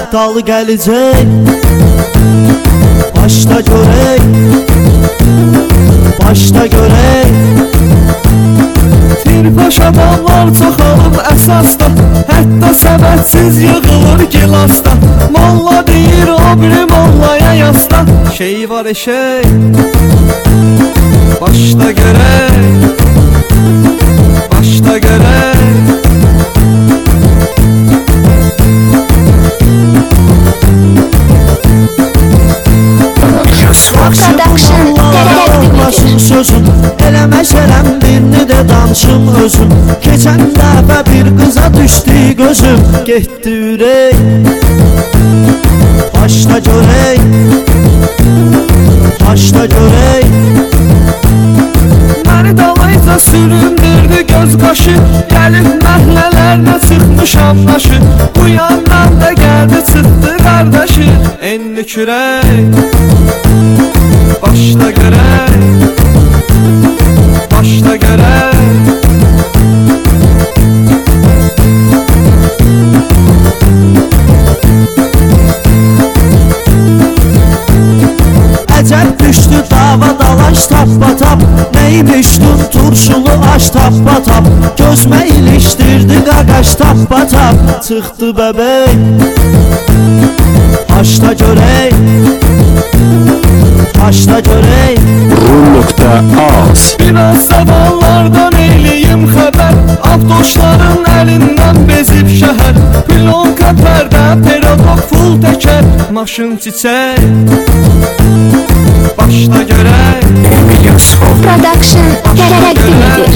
dal gələcək. Başda görək, başda görək. Tirpaş adamlar çoxalıb əsasda, hətta səbətsiz yığılır gilasda. Molla deyir o biri mollaya yasda, şey var eşək. Başda görək, başda görək. Başım sözüm, eləməşərəm birini də danışım özüm. Keçən dəfə bir qıza düşdü gözüm, getdi ürək. Başda görək, başda görək. Məni dalayca süründürdü göz qaşı, gəlib məhlələrlə çıxmışam daşı. Bu yandan da gəldi çıxdı qardaşı, enli kürək. Başda görək, başda görək. Əcəb düşdü dava dalaş tappa-tap, neymiş tut turşulu aş tappa-tap. Gözmə ilişdirdi qaqaş tappa-tap, çıxdı bəbək. Başda görək, başda görək. Rum.az Biraz zavallardan eyliyim xəbər, avtoşların əlindən bezib şəhər. Plonka pərdə, perodok full təkər, maşın çiçək. Başda görək, Production təqdimidir.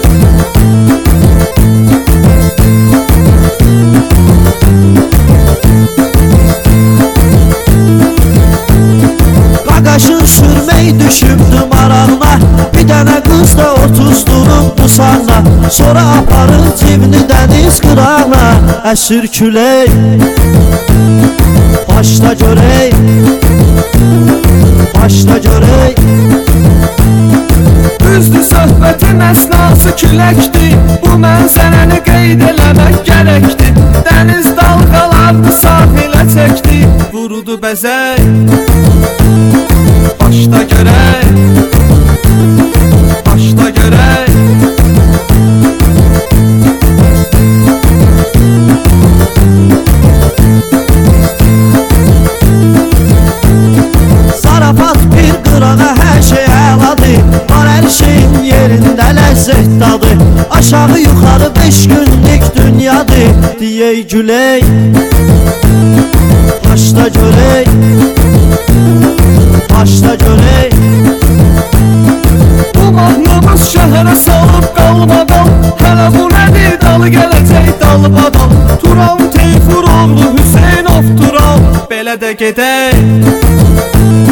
qaqaşın sürmək düşübdü marağına. Bir dənə qız da 30 durubdu sağına. Sonra aparır cibini dəniz qırağına, əsir külək. Başda görək, başda görək. Düzdür söhbətin əsnası küləkdir, bu mənzərəni qeyd eləmək gərəkdir. Dəniz dalğalarını sahilə çəkdi, vurudu bəzək. Başda görək, başda görək. Zarafat bir qırağa hər şey əladır, var hər şeyin yerində ləzzət dadı. Aşağı yuxarı 5 günlük dünyadır, deyək gülək. Başda görək, başda görək. Bu mahnımız şəhərə salıb qalmadan, hələ bu nədir dalı gələcək dalbadan. Turan Teyfur oğlu Hüseynov Turan, belə də gedək.